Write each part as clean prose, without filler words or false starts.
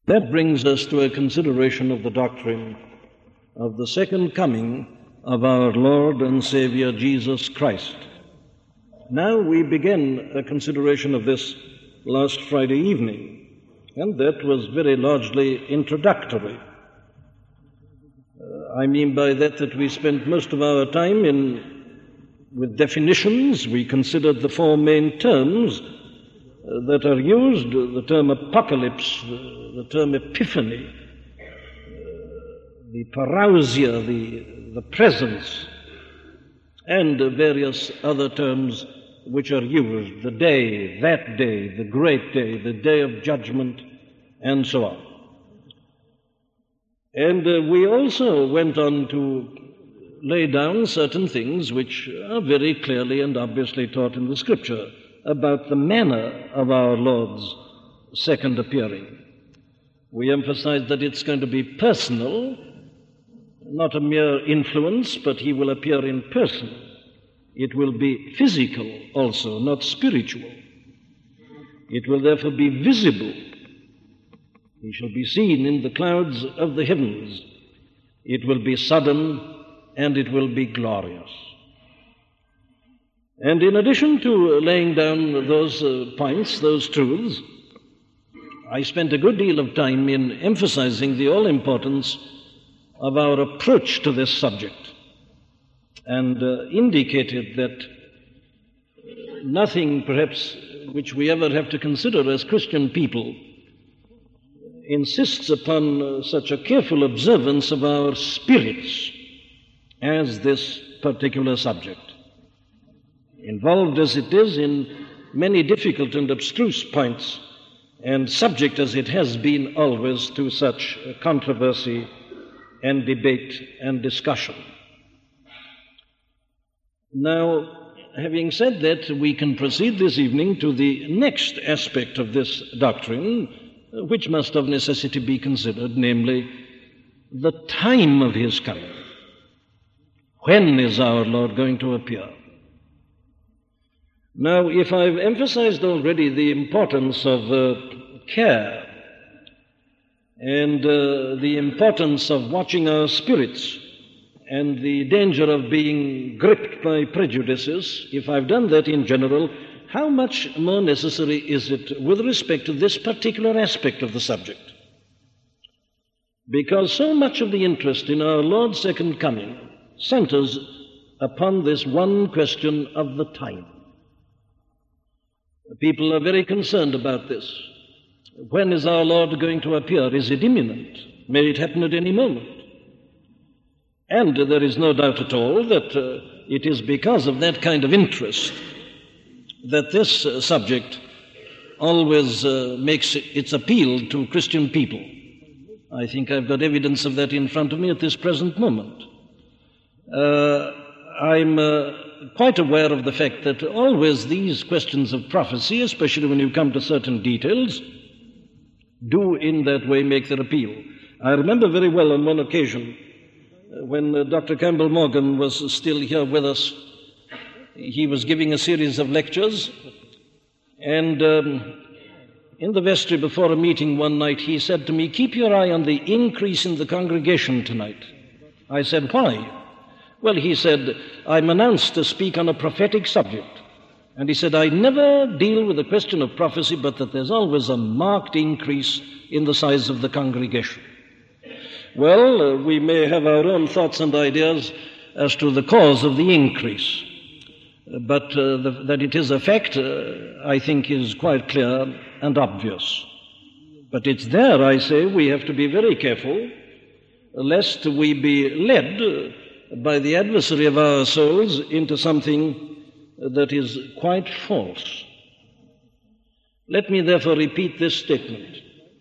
That brings us to a consideration of the doctrine of the second coming of our Lord and Savior Jesus Christ. Now we began a consideration of this last Friday evening, and that was very largely introductory. I mean by that we spent most of our time with definitions. We considered the four main terms that are used, the term apocalypse, the term epiphany, the parousia, the presence, and various other terms which are used, the day, that day, the great day, the day of judgment, and so on. And we also went on to lay down certain things which are very clearly and obviously taught in the Scripture about the manner of our Lord's second appearing. We emphasized that it's going to be personal, not a mere influence, but he will appear in person. It will be physical also, not spiritual. It will therefore be visible. He shall be seen in the clouds of the heavens. It will be sudden, and it will be glorious. And in addition to laying down those points, those truths, I spent a good deal of time in emphasizing the all-importance of our approach to this subject, and indicated that nothing, perhaps, which we ever have to consider as Christian people insists upon such a careful observance of our spirits as this particular subject, involved as it is in many difficult and abstruse points, and subject as it has been always to such controversy and debate and discussion. Now, having said that, we can proceed this evening to the next aspect of this doctrine, which must of necessity be considered, namely, the time of his coming. When is our Lord going to appear? Now, if I've emphasized already the importance of care and the importance of watching our spirits and the danger of being gripped by prejudices, if I've done that in general, how much more necessary is it with respect to this particular aspect of the subject? Because so much of the interest in our Lord's second coming centers upon this one question of the time. People are very concerned about this. When is our Lord going to appear? Is it imminent? May it happen at any moment? And there is no doubt at all that it is because of that kind of interest that this subject always makes its appeal to Christian people. I think I've got evidence of that in front of me at this present moment. I'm quite aware of the fact that always these questions of prophecy, especially when you come to certain details, do in that way make their appeal. I remember very well on one occasion when Dr. Campbell Morgan was still here with us. He was giving a series of lectures, and in the vestry before a meeting one night, he said to me, "Keep your eye on the increase in the congregation tonight." I said, "Why?" Well, he said, "I'm announced to speak on a prophetic subject." And he said, "I never deal with the question of prophecy, but that there's always a marked increase in the size of the congregation." Well, we may have our own thoughts and ideas as to the cause of the increase, but that it is a fact, I think, is quite clear and obvious. But it's there, I say, we have to be very careful, lest we be led by the adversary of our souls into something that is quite false. Let me therefore repeat this statement.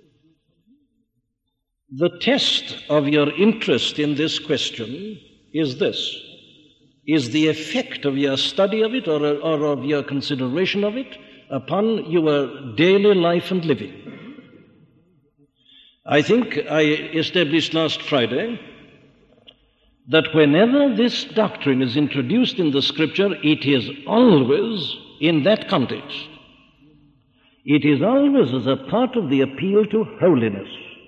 The test of your interest in this question is this: is the effect of your study of it or of your consideration of it upon your daily life and living. I think I established last Friday that whenever this doctrine is introduced in the Scripture, it is always in that context. It is always as a part of the appeal to holiness.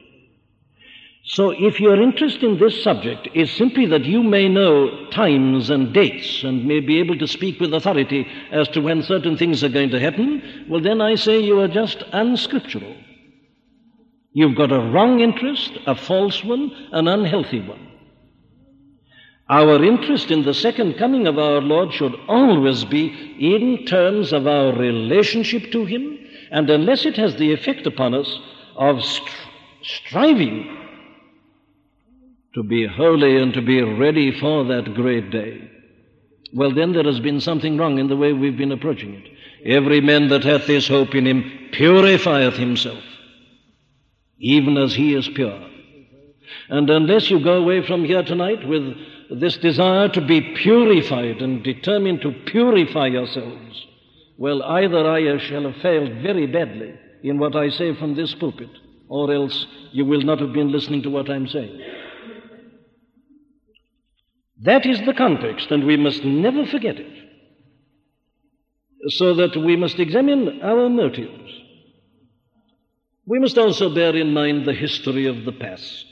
So if your interest in this subject is simply that you may know times and dates and may be able to speak with authority as to when certain things are going to happen, well, then I say you are just unscriptural. You've got a wrong interest, a false one, an unhealthy one. Our interest in the second coming of our Lord should always be in terms of our relationship to Him, and unless it has the effect upon us of striving to be holy and to be ready for that great day, well, then there has been something wrong in the way we've been approaching it. Every man that hath this hope in him purifieth himself, even as he is pure. And unless you go away from here tonight with this desire to be purified and determined to purify yourselves, well, either I shall have failed very badly in what I say from this pulpit, or else you will not have been listening to what I'm saying. That is the context, and we must never forget it, so that we must examine our motives. We must also bear in mind the history of the past.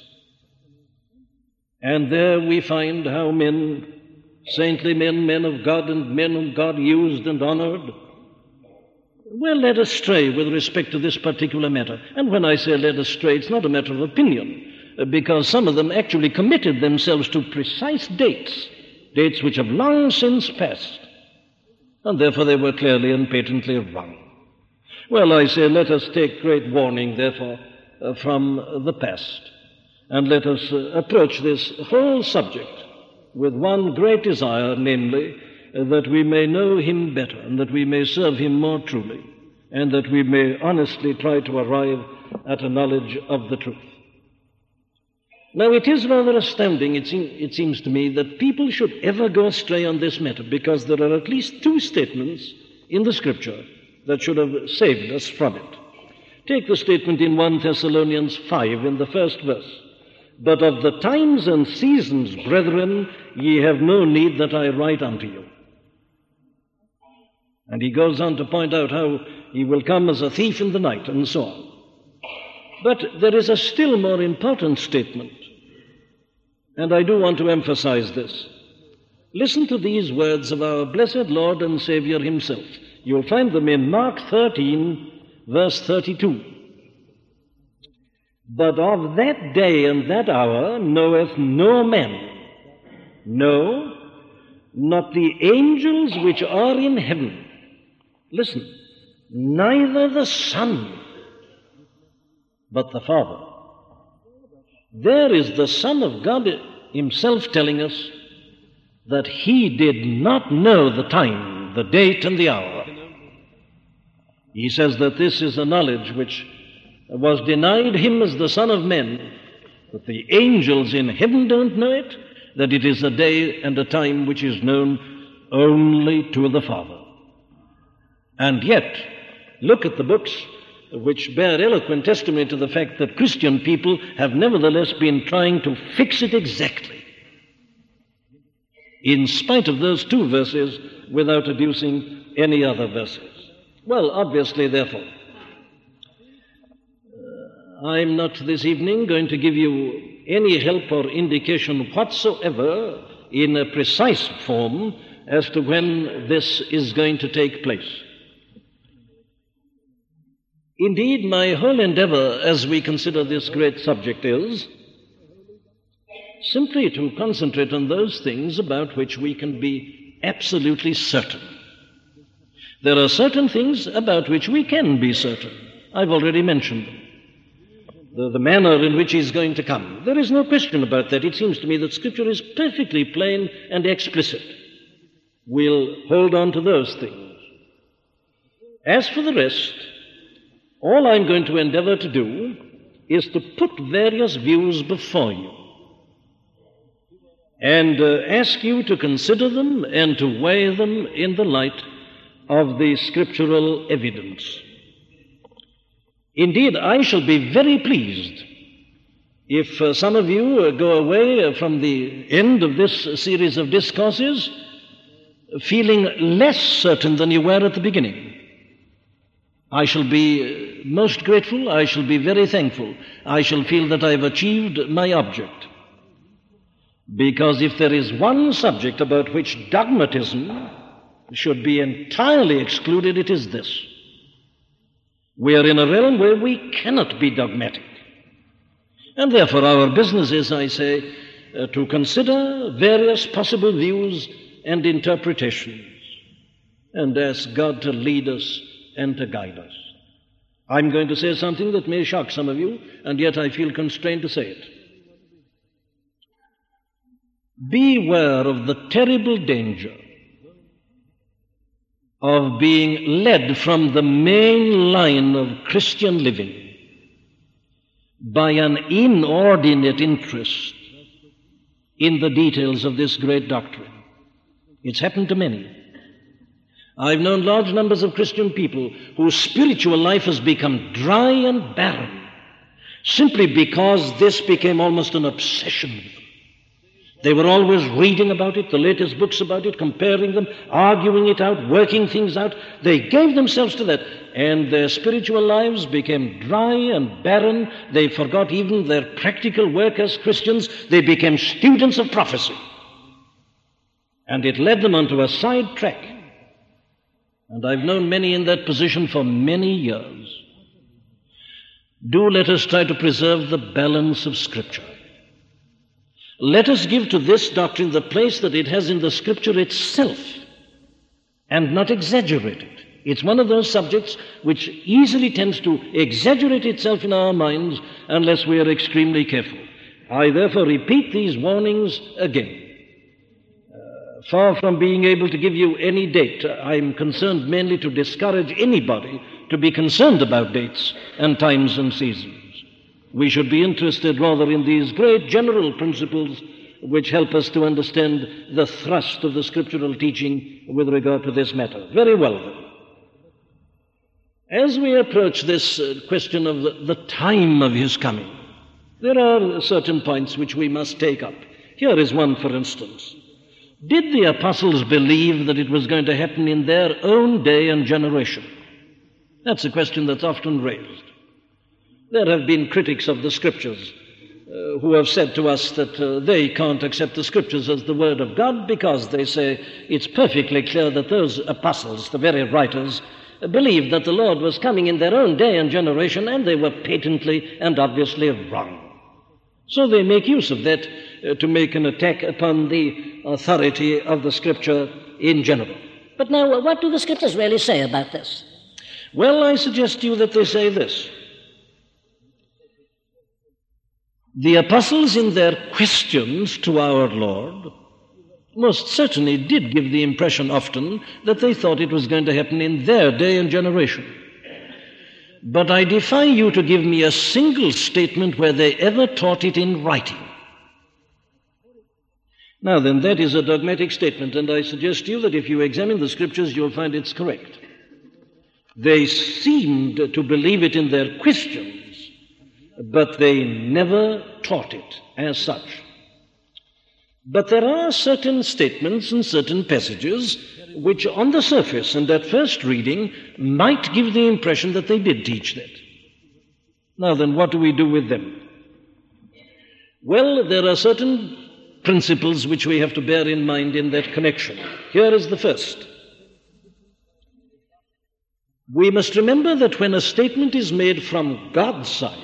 And there we find how men, saintly men, men of God, and men whom God used and honored, were led astray with respect to this particular matter. And when I say led astray, it's not a matter of opinion, because some of them actually committed themselves to precise dates which have long since passed, and therefore they were clearly and patently wrong. Well, I say, let us take great warning, therefore, from the past, and let us approach this whole subject with one great desire, namely, that we may know Him better, and that we may serve Him more truly, and that we may honestly try to arrive at a knowledge of the truth. Now, it is rather astounding, it seems to me, that people should ever go astray on this matter, because there are at least two statements in the Scripture that should have saved us from it. Take the statement in 1 Thessalonians 5 in the first verse. But of the times and seasons, brethren, ye have no need that I write unto you. And he goes on to point out how he will come as a thief in the night, and so on. But there is a still more important statement, and I do want to emphasize this. Listen to these words of our blessed Lord and Savior Himself. You'll find them in Mark 13, verse 32. But of that day and that hour knoweth no man, no, not the angels which are in heaven. Listen, neither the Son, but the Father. There is the Son of God Himself telling us that He did not know the time, the date, and the hour. He says that this is a knowledge which was denied Him as the Son of Man, that the angels in heaven don't know it, that it is a day and a time which is known only to the Father. And yet, look at the books which bear eloquent testimony to the fact that Christian people have nevertheless been trying to fix it exactly, in spite of those two verses, without adducing any other verses. Well, obviously, therefore, I'm not this evening going to give you any help or indication whatsoever in a precise form as to when this is going to take place. Indeed, my whole endeavor as we consider this great subject is simply to concentrate on those things about which we can be absolutely certain. There are certain things about which we can be certain. I've already mentioned them. The manner in which He's going to come. There is no question about that. It seems to me that Scripture is perfectly plain and explicit. We'll hold on to those things. As for the rest, all I'm going to endeavor to do is to put various views before you and ask you to consider them and to weigh them in the light of the scriptural evidence. Indeed, I shall be very pleased if some of you go away from the end of this series of discourses feeling less certain than you were at the beginning. I shall be most grateful, I shall be very thankful, I shall feel that I've achieved my object. Because if there is one subject about which dogmatism should be entirely excluded, it is this. We are in a realm where we cannot be dogmatic. And therefore our business is, I say, to consider various possible views and interpretations and ask God to lead us and to guide us. I'm going to say something that may shock some of you, and yet I feel constrained to say it. Beware of the terrible danger of being led from the main line of Christian living by an inordinate interest in the details of this great doctrine. It's happened to many. I've known large numbers of Christian people whose spiritual life has become dry and barren simply because this became almost an obsession with them. They were always reading about it, the latest books about it, comparing them, arguing it out, working things out. They gave themselves to that, and their spiritual lives became dry and barren. They forgot even their practical work as Christians. They became students of prophecy. And it led them onto a side track. And I've known many in that position for many years. Do let us try to preserve the balance of Scripture. Let us give to this doctrine the place that it has in the Scripture itself, and not exaggerate it. It's one of those subjects which easily tends to exaggerate itself in our minds unless we are extremely careful. I therefore repeat these warnings again. Far from being able to give you any date, I'm concerned mainly to discourage anybody to be concerned about dates and times and seasons. We should be interested rather in these great general principles which help us to understand the thrust of the scriptural teaching with regard to this matter. Very well, then. As we approach this question of the time of his coming, there are certain points which we must take up. Here is one, for instance. Did the apostles believe that it was going to happen in their own day and generation? That's a question that's often raised. There have been critics of the Scriptures who have said to us that they can't accept the Scriptures as the Word of God because they say it's perfectly clear that those apostles, the very writers, believed that the Lord was coming in their own day and generation, and they were patently and obviously wrong. So they make use of that to make an attack upon the authority of the Scripture in general. But now, what do the Scriptures really say about this? Well, I suggest to you that they say this. The apostles, in their questions to our Lord, most certainly did give the impression often that they thought it was going to happen in their day and generation. But I defy you to give me a single statement where they ever taught it in writing. Now then, that is a dogmatic statement, and I suggest to you that if you examine the Scriptures, you'll find it's correct. They seemed to believe it in their questions, but they never taught it as such. But there are certain statements and certain passages which on the surface and at first reading might give the impression that they did teach that. Now then, what do we do with them? Well, there are certain principles which we have to bear in mind in that connection. Here is the first. We must remember that when a statement is made from God's side,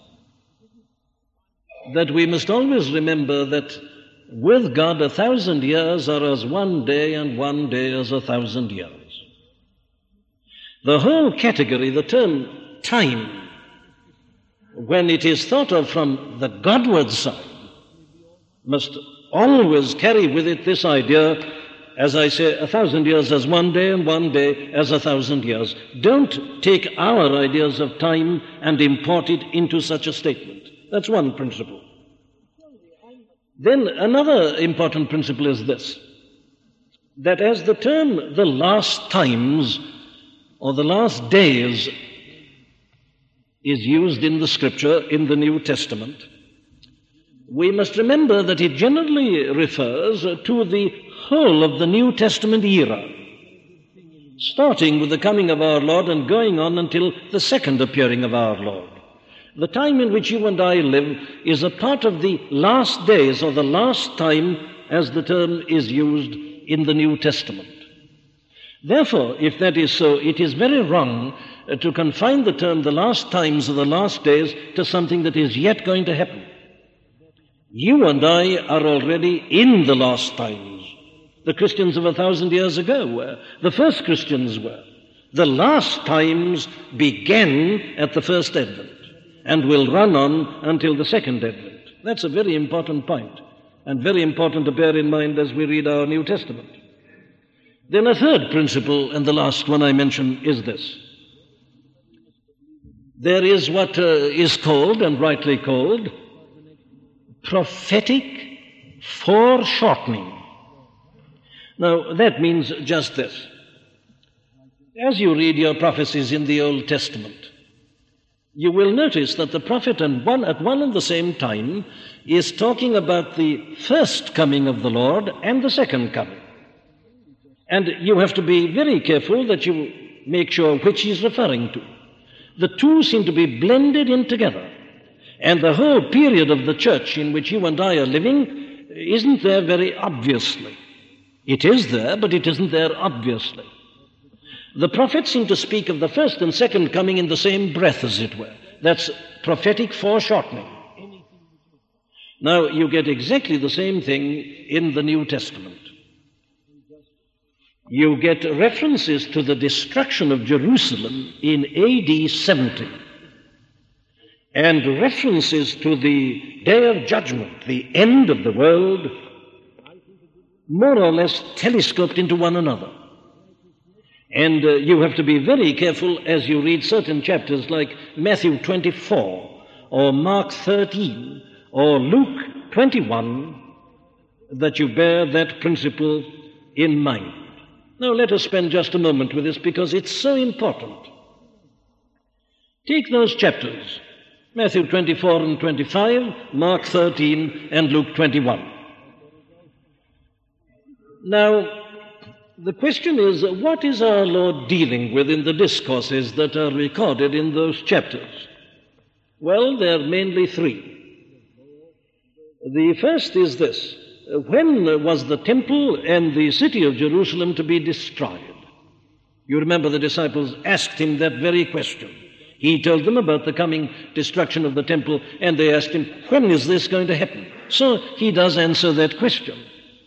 that we must always remember that with God 1,000 years are as one day, and one day as 1,000 years. The whole category, the term time, when it is thought of from the Godward side, must always carry with it this idea, as I say, 1,000 years as one day, and one day as 1,000 years. Don't take our ideas of time and import it into such a statement. That's one principle. Then another important principle is this, that as the term the last times or the last days is used in the Scripture in the New Testament, we must remember that it generally refers to the whole of the New Testament era. starting with the coming of our Lord and going on until the second appearing of our Lord. The time in which you and I live is a part of the last days, or the last time, as the term is used in the New Testament. Therefore, if that is so, it is very wrong to confine the term the last times or the last days to something that is yet going to happen. You and I are already in the last times. The Christians of 1,000 years ago were. The first Christians were. The last times began at the first advent and will run on until the second advent. That's a very important point, and very important to bear in mind as we read our New Testament. Then a third principle, and the last one I mention, is this. There is what is called, and rightly called, prophetic foreshortening. Now, that means just this. As you read your prophecies in the Old Testament, you will notice that the prophet at one and the same time is talking about the first coming of the Lord and the second coming. And you have to be very careful that you make sure which he's referring to. The two seem to be blended in together. And the whole period of the church in which you and I are living isn't there very obviously. It is there, but it isn't there obviously. The prophets seem to speak of the first and second coming in the same breath, as it were. That's prophetic foreshortening. Now, you get exactly the same thing in the New Testament. You get references to the destruction of Jerusalem in AD 70, and references to the day of judgment, the end of the world, more or less telescoped into one another. And you have to be very careful as you read certain chapters like Matthew 24 or Mark 13 or Luke 21 that you bear that principle in mind. Now let us spend just a moment with this because it's so important. Take those chapters, Matthew 24 and 25, Mark 13 and Luke 21. Now, the question is, what is our Lord dealing with in the discourses that are recorded in those chapters? Well, there are mainly three. The first is this. When was the temple and the city of Jerusalem to be destroyed? You remember the disciples asked him that very question. He told them about the coming destruction of the temple, and they asked him, when is this going to happen? So he does answer that question.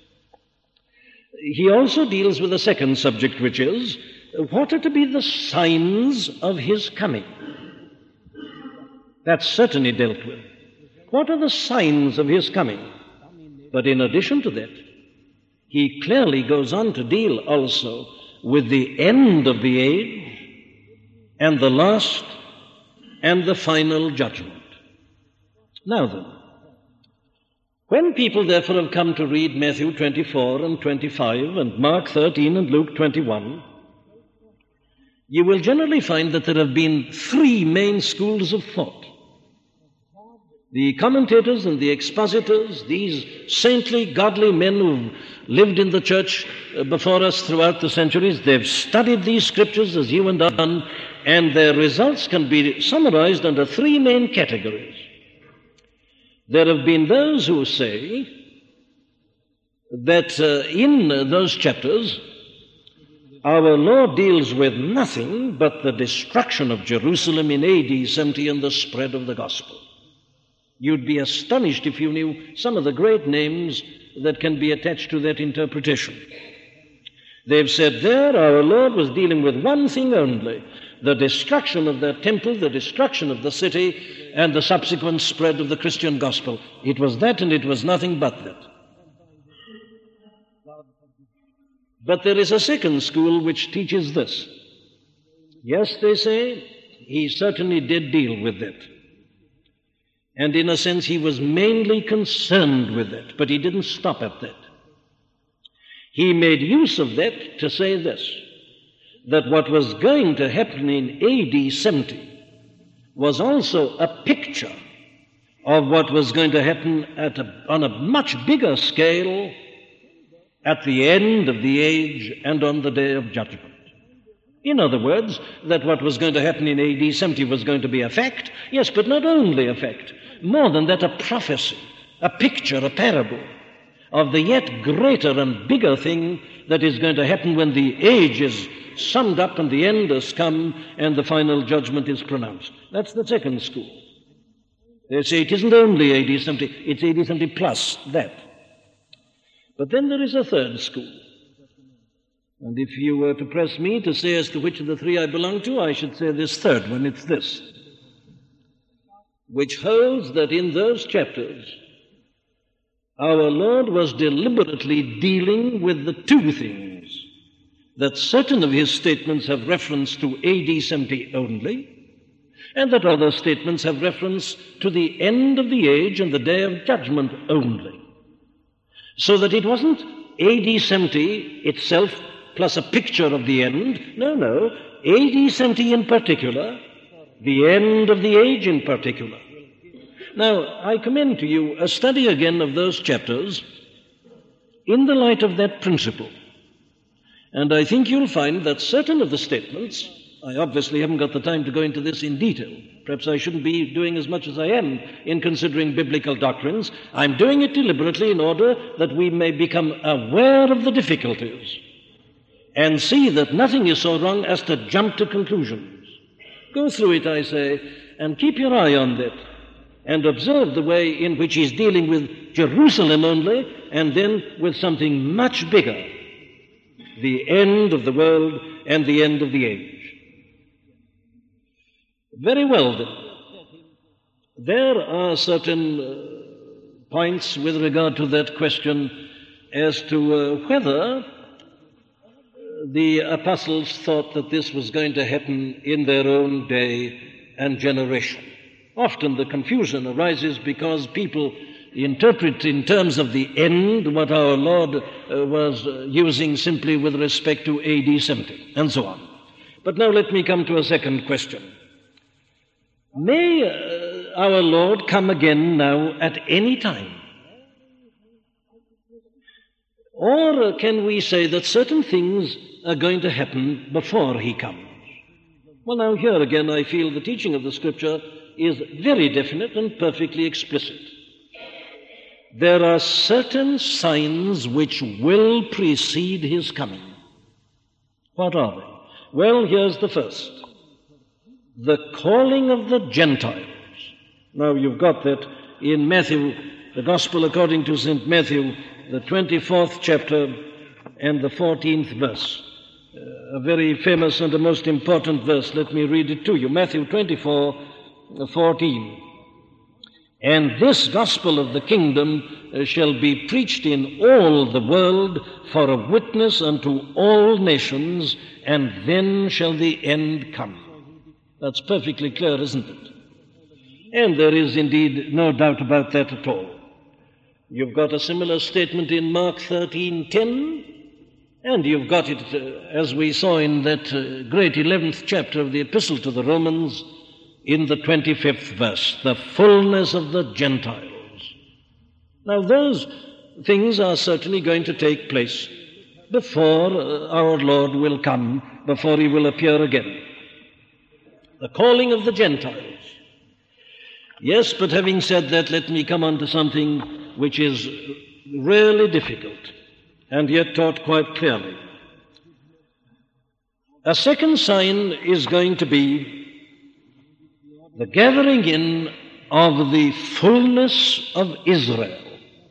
He also deals with a second subject, which is, what are to be the signs of his coming? That's certainly dealt with. What are the signs of his coming? But in addition to that, he clearly goes on to deal also with the end of the age and the last and the final judgment. Now then, when people therefore have come to read Matthew 24 and 25 and Mark 13 and Luke 21, you will generally find that there have been three main schools of thought. The commentators and the expositors, these saintly, godly men who've lived in the church before us throughout the centuries, they've studied these scriptures as you and I have done, and their results can be summarized under three main categories. There have been those who say that in those chapters, our Lord deals with nothing but the destruction of Jerusalem in AD 70 and the spread of the gospel. You'd be astonished if you knew some of the great names that can be attached to that interpretation. They've said there our Lord was dealing with one thing only, the destruction of the temple, the destruction of the city, and the subsequent spread of the Christian gospel. It was that and it was nothing but that. But there is a second school which teaches this. Yes, they say, he certainly did deal with it. And in a sense, he was mainly concerned with it, but he didn't stop at that. He made use of that to say this, that what was going to happen in AD 70 was also a picture of what was going to happen on a much bigger scale at the end of the age and on the day of judgment. In other words, that what was going to happen in AD 70 was going to be a fact, yes, but not only a fact, more than that, a prophecy, a picture, a parable of the yet greater and bigger thing that is going to happen when the age is summed up and the end has come and the final judgment is pronounced. That's the second school. They say it isn't only AD 70, it's AD 70 plus that. But then there is a third school. And if you were to press me to say as to which of the three I belong to, I should say this third one. It's this, which holds that in those chapters our Lord was deliberately dealing with the two things, that certain of his statements have reference to AD 70 only, and that other statements have reference to the end of the age and the day of judgment only. So that it wasn't AD 70 itself plus a picture of the end. No, AD 70 in particular, the end of the age in particular. Now, I commend to you a study again of those chapters in the light of that principle. And I think you'll find that certain of the statements, I obviously haven't got the time to go into this in detail. Perhaps I shouldn't be doing as much as I am in considering biblical doctrines. I'm doing it deliberately in order that we may become aware of the difficulties and see that nothing is so wrong as to jump to conclusions. Go through it, I say, and keep your eye on that, and observe the way in which he's dealing with Jerusalem only, and then with something much bigger, the end of the world and the end of the age. Very well, then. There are certain points with regard to that question as to whether the apostles thought that this was going to happen in their own day and generation. Often the confusion arises because people interpret in terms of the end what our Lord was using simply with respect to AD 70, and so on. But now let me come to a second question. May our Lord come again now at any time? Or can we say that certain things are going to happen before he comes? Well, now here again I feel the teaching of the Scripture is very definite and perfectly explicit. There are certain signs which will precede his coming. What are they? Well, here's the first. The calling of the Gentiles. Now, you've got that in Matthew, the Gospel according to St. Matthew, the 24th chapter and the 14th verse. A very famous and a most important verse. Let me read it to you. Matthew 24:14. And this gospel of the kingdom shall be preached in all the world for a witness unto all nations, and then shall the end come. That's perfectly clear, isn't it? And there is indeed no doubt about that at all. You've got a similar statement in Mark 13:10, and you've got it, as we saw in that great 11th chapter of the Epistle to the Romans, in the 25th verse, the fullness of the Gentiles. Now, those things are certainly going to take place before our Lord will come, before he will appear again. The calling of the Gentiles. Yes, but having said that, let me come on to something which is really difficult and yet taught quite clearly. A second sign is going to be the gathering in of the fullness of Israel.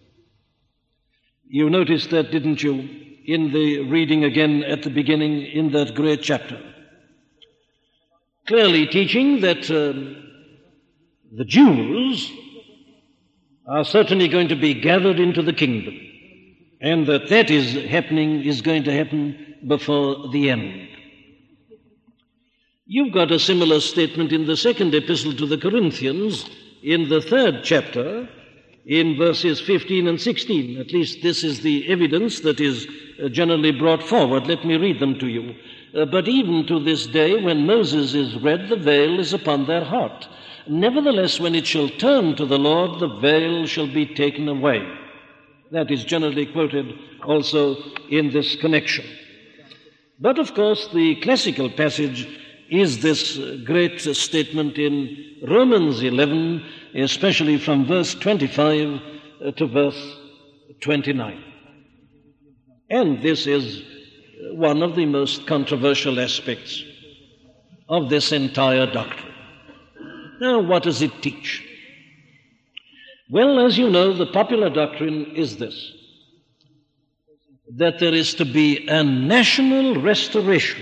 You noticed that, didn't you, in the reading again at the beginning in that great chapter? Clearly teaching that the Jews are certainly going to be gathered into the kingdom, and that is going to happen before the end. You've got a similar statement in the second epistle to the Corinthians, in the 3rd chapter, in verses 15 and 16. At least this is the evidence that is generally brought forward. Let me read them to you. But even to this day, when Moses is read, the veil is upon their heart. Nevertheless, when it shall turn to the Lord, the veil shall be taken away. That is generally quoted also in this connection. But of course, the classical passage is this great statement in Romans 11, especially from verse 25 to verse 29. And this is one of the most controversial aspects of this entire doctrine. Now, what does it teach? Well, as you know, the popular doctrine is this: that there is to be a national restoration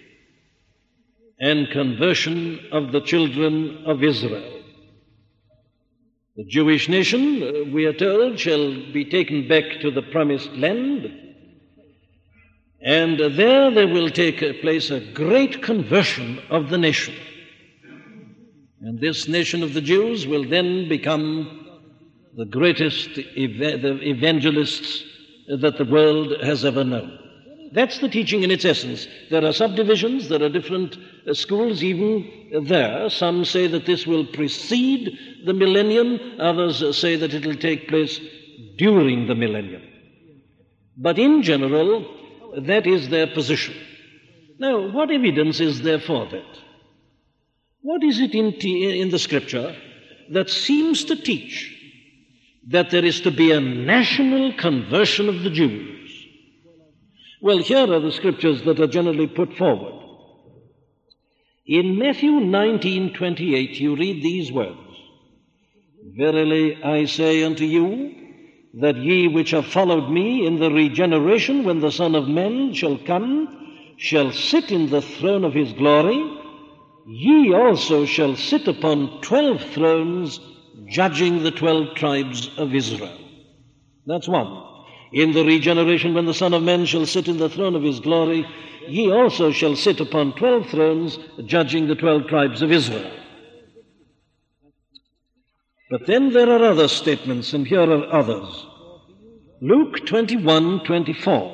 and conversion of the children of Israel. The Jewish nation, we are told, shall be taken back to the promised land, and there will take place a great conversion of the nation. And this nation of the Jews will then become the greatest evangelists that the world has ever known. That's the teaching in its essence. There are subdivisions, there are different schools even there. Some say that this will precede the millennium, others say that it will take place during the millennium. But in general, that is their position. Now, what evidence is there for that? What is it in the Scripture that seems to teach that there is to be a national conversion of the Jews? Well, here are the Scriptures that are generally put forward. In Matthew 19:28, you read these words: "Verily I say unto you, that ye which have followed me in the regeneration, when the Son of Man shall come, shall sit in the throne of his glory, ye also shall sit upon 12 thrones, judging the 12 tribes of Israel." That's one. In the regeneration, when the Son of Man shall sit in the throne of his glory, ye also shall sit upon 12 thrones, judging the 12 tribes of Israel. But then there are other statements, and here are others. Luke 21:24.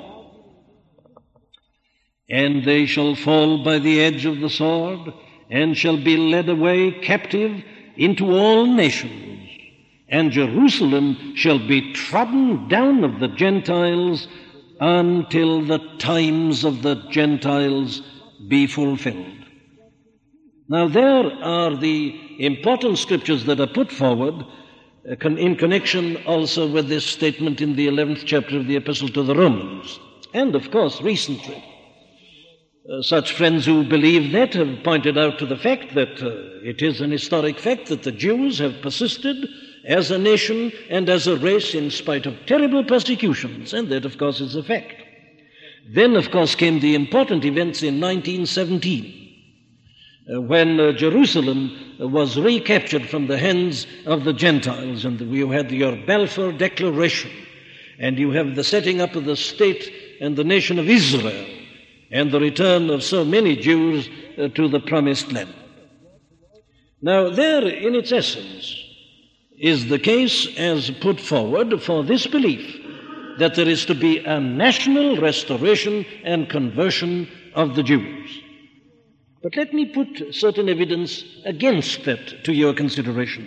"And they shall fall by the edge of the sword, and shall be led away captive into all nations. And Jerusalem shall be trodden down of the Gentiles until the times of the Gentiles be fulfilled." Now, there are the important scriptures that are put forward in connection also with this statement in the 11th chapter of the Epistle to the Romans. And, of course, recently, such friends who believe that have pointed out to the fact that it is an historic fact that the Jews have persisted as a nation and as a race in spite of terrible persecutions, and that, of course, is a fact. Then, of course, came the important events in 1917, when Jerusalem was recaptured from the hands of the Gentiles, and you had your Balfour Declaration, and you have the setting up of the state and the nation of Israel, and the return of so many Jews to the promised land. Now, there, in its essence, is the case as put forward for this belief that there is to be a national restoration and conversion of the Jews. But let me put certain evidence against that to your consideration.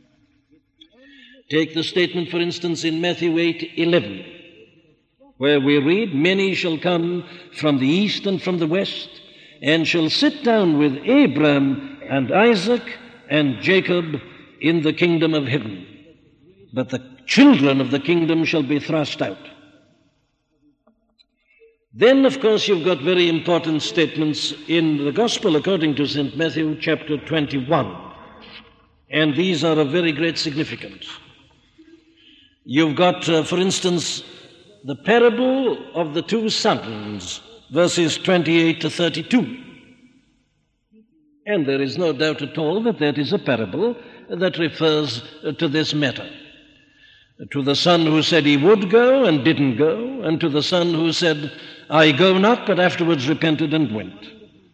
Take the statement, for instance, in Matthew 8:11, where we read, "Many shall come from the east and from the west, and shall sit down with Abraham and Isaac and Jacob in the kingdom of heaven. But the children of the kingdom shall be thrust out." Then, of course, you've got very important statements in the Gospel according to St. Matthew chapter 21. And these are of very great significance. You've got, for instance, the parable of the 2 sons, verses 28 to 32. And there is no doubt at all that that is a parable that refers to this matter. To the son who said he would go and didn't go, and to the son who said, "I go not," but afterwards repented and went.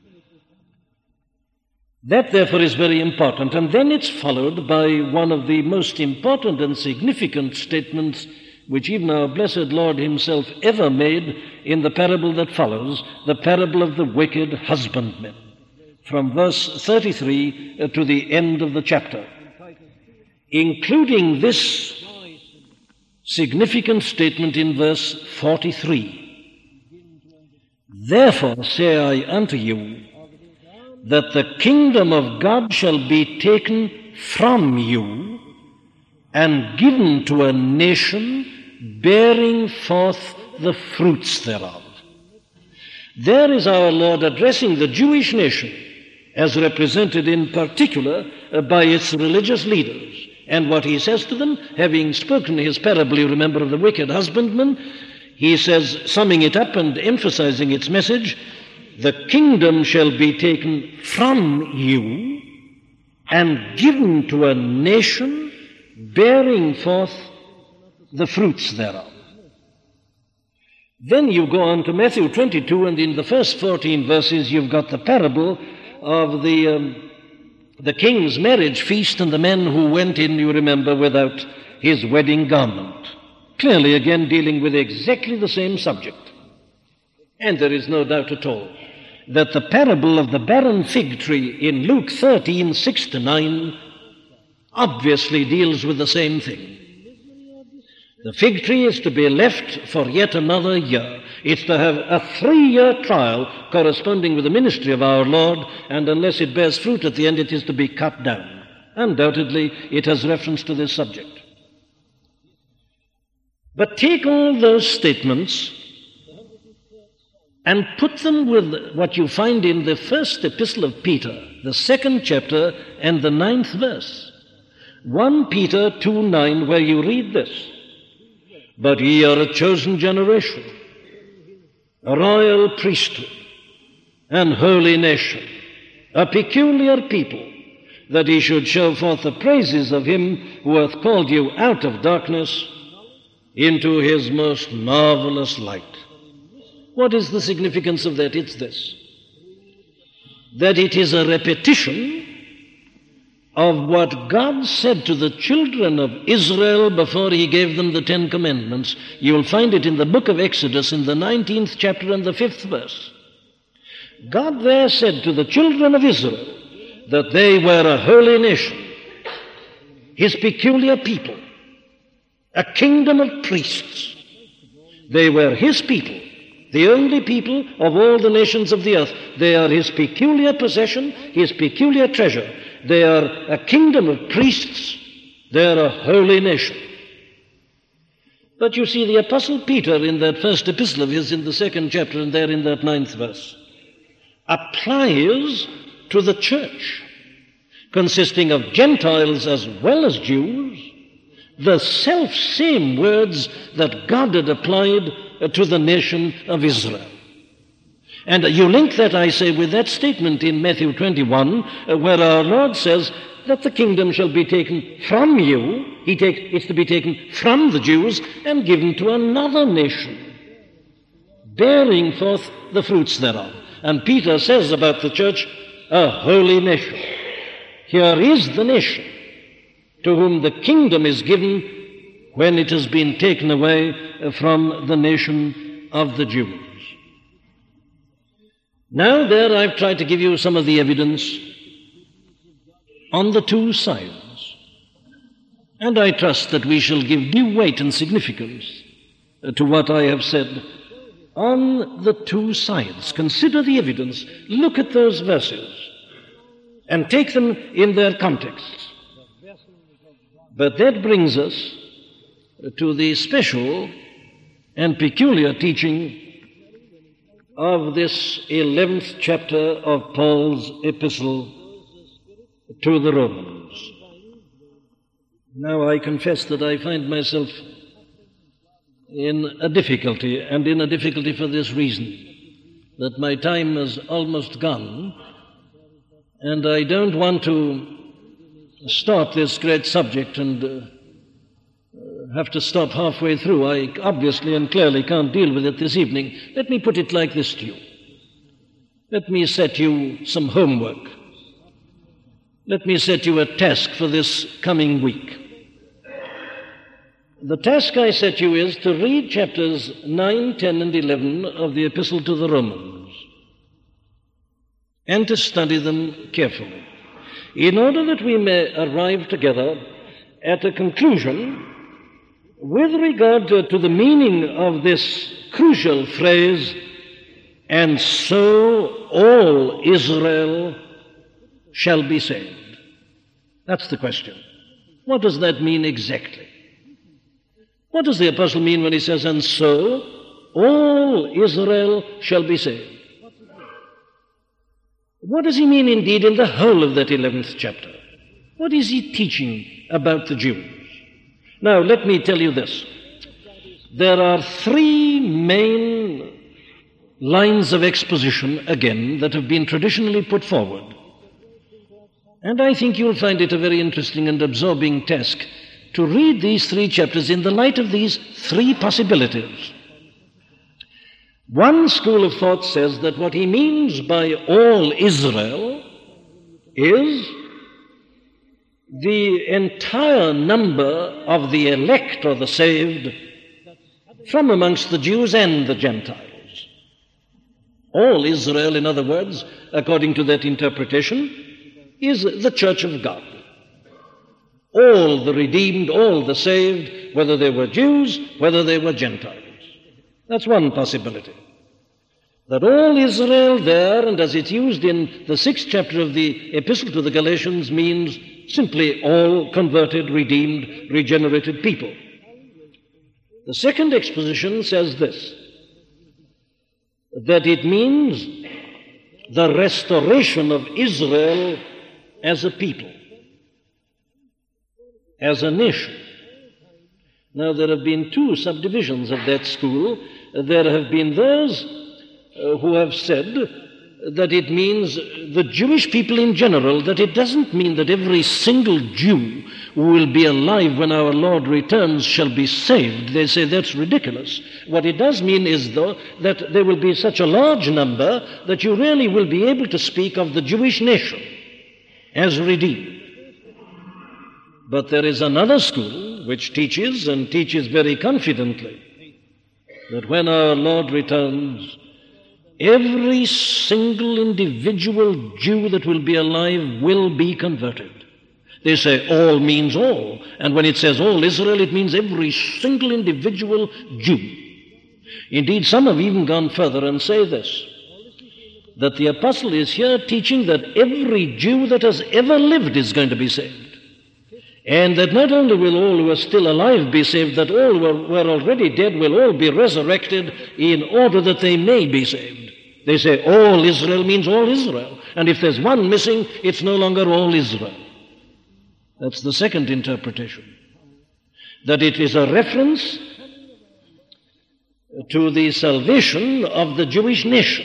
That, therefore, is very important. And then it's followed by one of the most important and significant statements which even our blessed Lord himself ever made in the parable that follows, the parable of the wicked husbandman, from verse 33 to the end of the chapter, including this significant statement in verse 43. Therefore say I unto you, that the kingdom of God shall be taken from you and given to a nation bearing forth the fruits thereof. There is our Lord addressing the Jewish nation as represented in particular by its religious leaders. And what he says to them, having spoken his parable, you remember, of the wicked husbandman, he says, summing it up and emphasizing its message, the kingdom shall be taken from you and given to a nation bearing forth the fruits thereof. Then you go on to Matthew 22, and in the first 14 verses you've got the parable of the king's marriage feast and the man who went in, you remember, without his wedding garment. Clearly again dealing with exactly the same subject. And there is no doubt at all that the parable of the barren fig tree in Luke 13, 6-9 obviously deals with the same thing. The fig tree is to be left for yet another year. It's to have a 3-year trial corresponding with the ministry of our Lord, and unless it bears fruit at the end, it is to be cut down. Undoubtedly, it has reference to this subject. But take all those statements and put them with what you find in the first epistle of Peter, the 2nd chapter and the 9th verse. 1 Peter 2:9, where you read this, "But ye are a chosen generation, a royal priesthood, and holy nation, a peculiar people, that ye should show forth the praises of him who hath called you out of darkness into his most marvelous light." What is the significance of that? It's this: that it is a repetition of what God said to the children of Israel before he gave them the 10 Commandments. You'll find it in the book of Exodus in the 19th chapter and the 5th verse. God there said to the children of Israel that they were a holy nation, his peculiar people, a kingdom of priests. They were his people, the only people of all the nations of the earth. They are his peculiar possession, his peculiar treasure. They are a kingdom of priests. They are a holy nation. But you see, the Apostle Peter, in that first epistle of his, in the 2nd chapter, and there in that 9th verse, applies to the church, consisting of Gentiles as well as Jews, the self-same words that God had applied to the nation of Israel. And you link that, I say, with that statement in Matthew 21, where our Lord says that the kingdom shall be taken from you. It's to be taken from the Jews and given to another nation, bearing forth the fruits thereof. And Peter says about the church, a holy nation. Here is the nation to whom the kingdom is given when it has been taken away from the nation of the Jews. Now there I've tried to give you some of the evidence on the two sides, and I trust that we shall give due weight and significance to what I have said on the two sides. Consider the evidence, look at those verses, and take them in their contexts. But that brings us to the special and peculiar teaching of this 11th chapter of Paul's epistle to the Romans. Now I confess that I find myself in a difficulty, and in a difficulty for this reason, that my time is almost gone, and I don't want to start this great subject and have to stop halfway through. I obviously and clearly can't deal with it this evening. Let me put it like this to you. Let me set you some homework. Let me set you a task for this coming week. The task I set you is to read chapters 9, 10, and 11 of the Epistle to the Romans, and to study them carefully, in order that we may arrive together at a conclusion with regard to the meaning of this crucial phrase, and so all Israel shall be saved. That's the question. What does that mean exactly? What does the apostle mean when he says, and so all Israel shall be saved? What does he mean indeed in the whole of that 11th chapter? What is he teaching about the Jews? Now, let me tell you this. There are three main lines of exposition, again, that have been traditionally put forward. And I think you'll find it a very interesting and absorbing task to read these three chapters in the light of these three possibilities. One school of thought says that what he means by all Israel is the entire number of the elect or the saved from amongst the Jews and the Gentiles. All Israel, in other words, according to that interpretation, is the church of God. All the redeemed, all the saved, whether they were Jews, whether they were Gentiles. That's one possibility. That all Israel there, and as it's used in the 6th chapter of the Epistle to the Galatians, means simply all converted, redeemed, regenerated people. The second exposition says this, that it means the restoration of Israel as a people, as a nation. Now, there have been two subdivisions of that school. There have been those who have said that it means the Jewish people in general, that it doesn't mean that every single Jew who will be alive when our Lord returns shall be saved. They say that's ridiculous. What it does mean is, though, that there will be such a large number that you really will be able to speak of the Jewish nation as redeemed. But there is another school which teaches, and teaches very confidently, that when our Lord returns, every single individual Jew that will be alive will be converted. They say all means all, and when it says all Israel, it means every single individual Jew. Indeed, some have even gone further and say this, that the apostle is here teaching that every Jew that has ever lived is going to be saved. And that not only will all who are still alive be saved, that all who are already dead will all be resurrected in order that they may be saved. They say all Israel means all Israel. And if there's one missing, it's no longer all Israel. That's the second interpretation. That it is a reference to the salvation of the Jewish nation.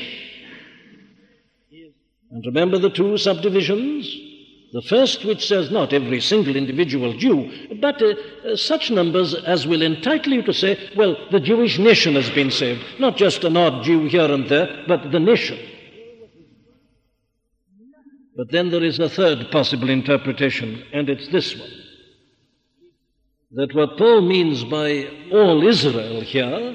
And remember the two subdivisions? The first, which says not every single individual Jew, but such numbers as will entitle you to say, well, the Jewish nation has been saved. Not just an odd Jew here and there, but the nation. But then there is a third possible interpretation, and it's this one. That what Paul means by all Israel here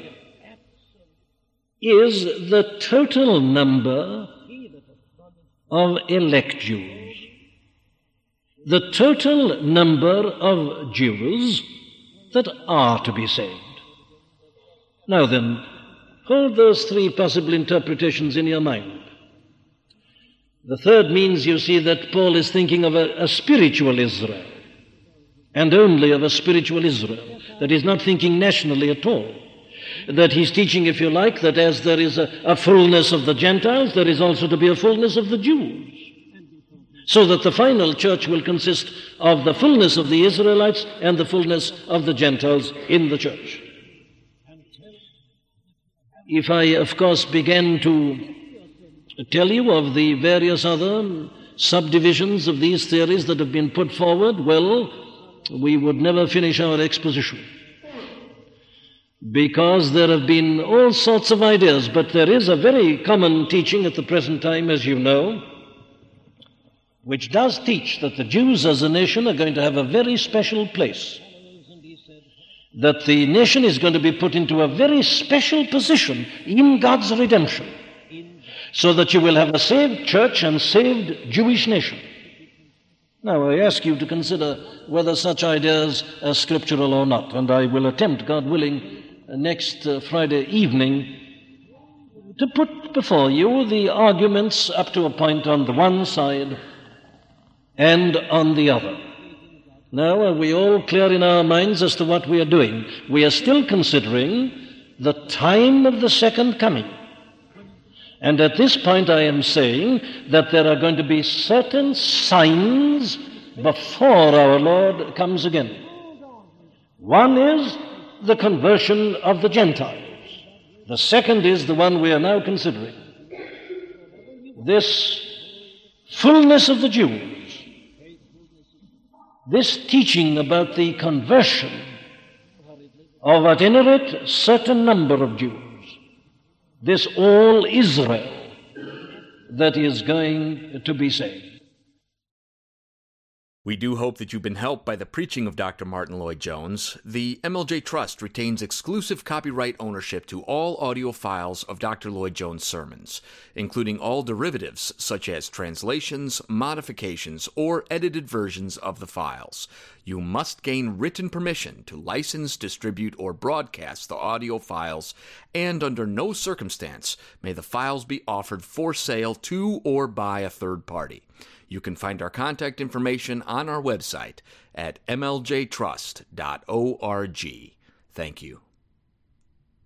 is the total number of elect Jews. The total number of Jews that are to be saved. Now then, hold those three possible interpretations in your mind. The third means, you see, that Paul is thinking of a spiritual Israel, and only of a spiritual Israel, that he's not thinking nationally at all. That he's teaching, if you like, that as there is a fullness of the Gentiles, there is also to be a fullness of the Jews. So that the final church will consist of the fullness of the Israelites and the fullness of the Gentiles in the church. If I, of course, began to tell you of the various other subdivisions of these theories that have been put forward, well, we would never finish our exposition. Because there have been all sorts of ideas, but there is a very common teaching at the present time, as you know, which does teach that the Jews as a nation are going to have a very special place. That the nation is going to be put into a very special position in God's redemption. So that you will have a saved church and saved Jewish nation. Now I ask you to consider whether such ideas are scriptural or not. And I will attempt, God willing, next Friday evening to put before you the arguments up to a point on the one side and on the other. Now, are we all clear in our minds as to what we are doing? We are still considering the time of the second coming. And at this point I am saying that there are going to be certain signs before our Lord comes again. One is the conversion of the Gentiles. The second is the one we are now considering. This fullness of the Jews, this teaching about the conversion of at any rate a certain number of Jews, this all Israel that is going to be saved. We do hope that you've been helped by the preaching of Dr. Martyn Lloyd-Jones. The MLJ Trust retains exclusive copyright ownership to all audio files of Dr. Lloyd-Jones' sermons, including all derivatives such as translations, modifications, or edited versions of the files. You must gain written permission to license, distribute, or broadcast the audio files, and under no circumstance may the files be offered for sale to or by a third party. You can find our contact information on our website at mljtrust.org. Thank you.